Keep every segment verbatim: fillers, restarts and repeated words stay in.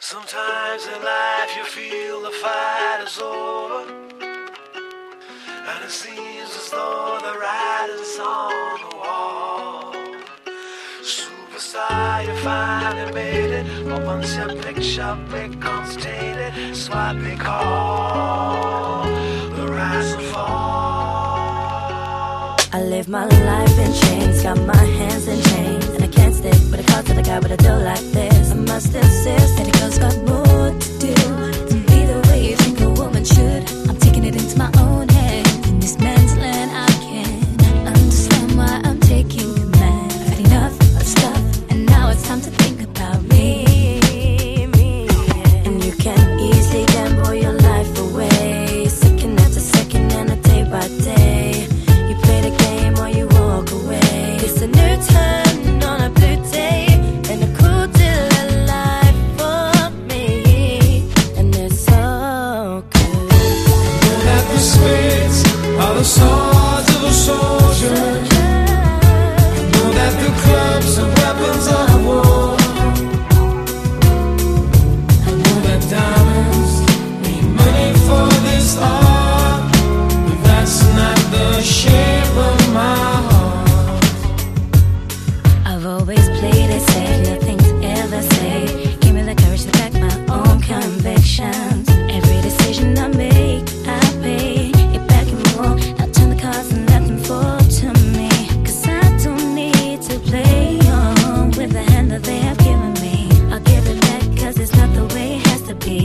Sometimes in life you feel the fight is over, and it seems as though the writing's on the wall. Superstar, you finally made it, but once your picture becomes tainted, it's what they call the rise and fall. I live my life in chains, got my hands in chains, and I can't stick with a call to the guy with a deal like this. I must insist that the girl's got more to do to be the way you think a woman should. I'm taking it into my own hands. In this man's land, I can't understand why I'm taking command. I've had enough of stuff, and now it's time to think about me. me. And you can easily gamble your life away, second after second and a day by day. You play the game or you walk away. It's a new turn on a blue day, and a cool deal of life for me. And it's so good. Know that the spades are the swords of a soldier. Know that the clubs are weapons of war. I know that diamonds need money for this art, but that's not the shape of my heart. I've always played it safe, nothing's ever safe. Give me the courage to back my own convictions. Every decision I make, I pay it back and more. I'll turn the cards and let them fall to me, cause I don't need to play on with the hand that they have given me. I'll give it back cause it's not the way it has to be.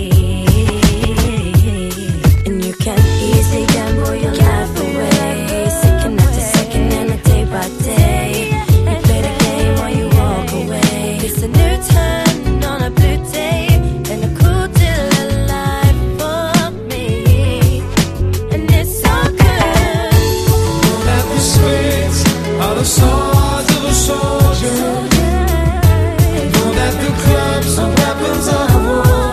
And you can easily gamble your life away, second after second and a day by day. You play the game or you walk away. It's a new turn on a blue day, and a cool deal of life for me. And it's so good. Know that the spades are the swords of a soldier. Know that the clubs are weapons of war.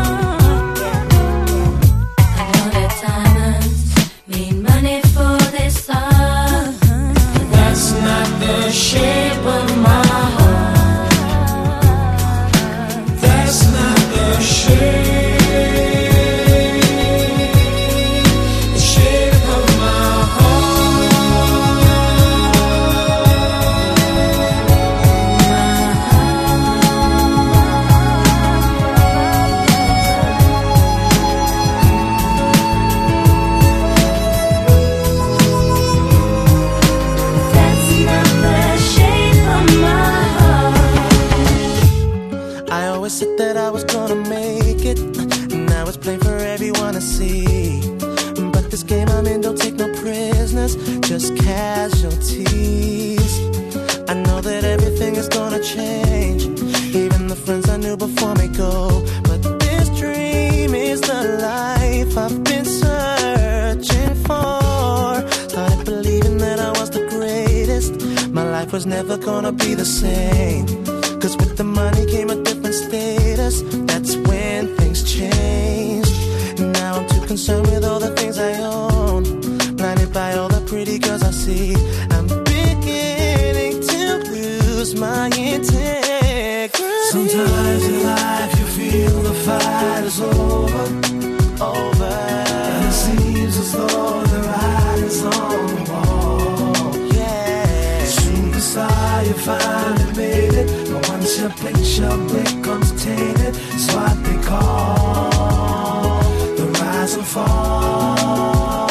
I know that diamonds mean money for this art, That's not the shape of my heart. That's not the shape, the shape of my that's not the shape of my heart. I always said that I was gonna make it, now it's plain for everyone to see. But this game I'm in don't take no prisoners, just casualties. I know that everything is gonna change, even the friends I knew before me go. But this dream is the life I've been searching for. Started believing that I was the greatest, my life was never gonna be the same. Cause with the money came a different status, that's when things changed. Now I'm too concerned with all the things I own, blinded by all the pretty girls I see. I'm beginning to lose my integrity. Sometimes in life you feel the fight is over, Over, and it seems as though the writing's on the wall. yeah. Superstar, you finally made it, but once your picture becomes tainted, it's what they call the rise and fall.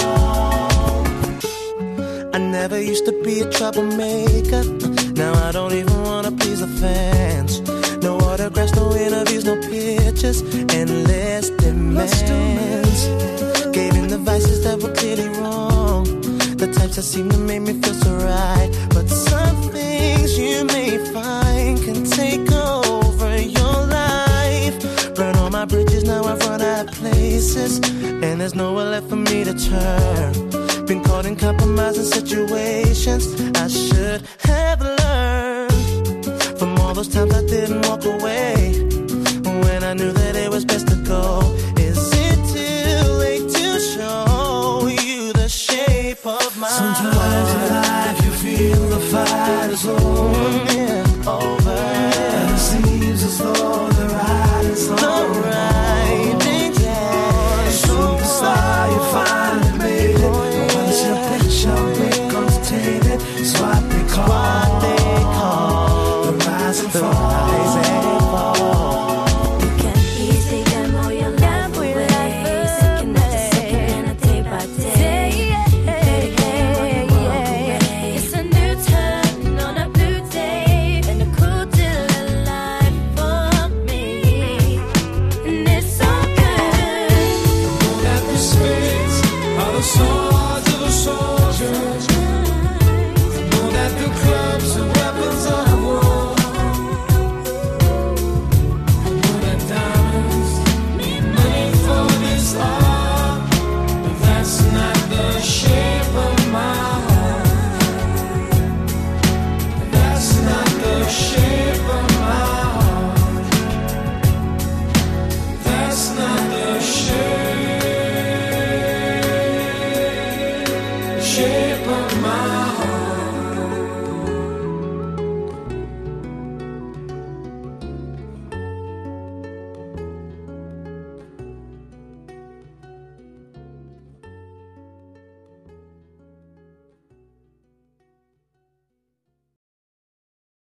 I never used to be a troublemaker, now I don't even wanna please the fans. No autographs, no interviews, no pictures, endless demands. Gave in the vices that were clearly wrong, the types that seem to make me feel so right. But some things you may find can take over your life. Burn all my bridges, now I've run out of places, and there's nowhere left for me to turn. Been caught in compromising situations I should have learned from all those times I didn't walk away when I knew that it was best to go. Is it too late to show you the shape of my Sometimes in heart? life you feel the fight is over,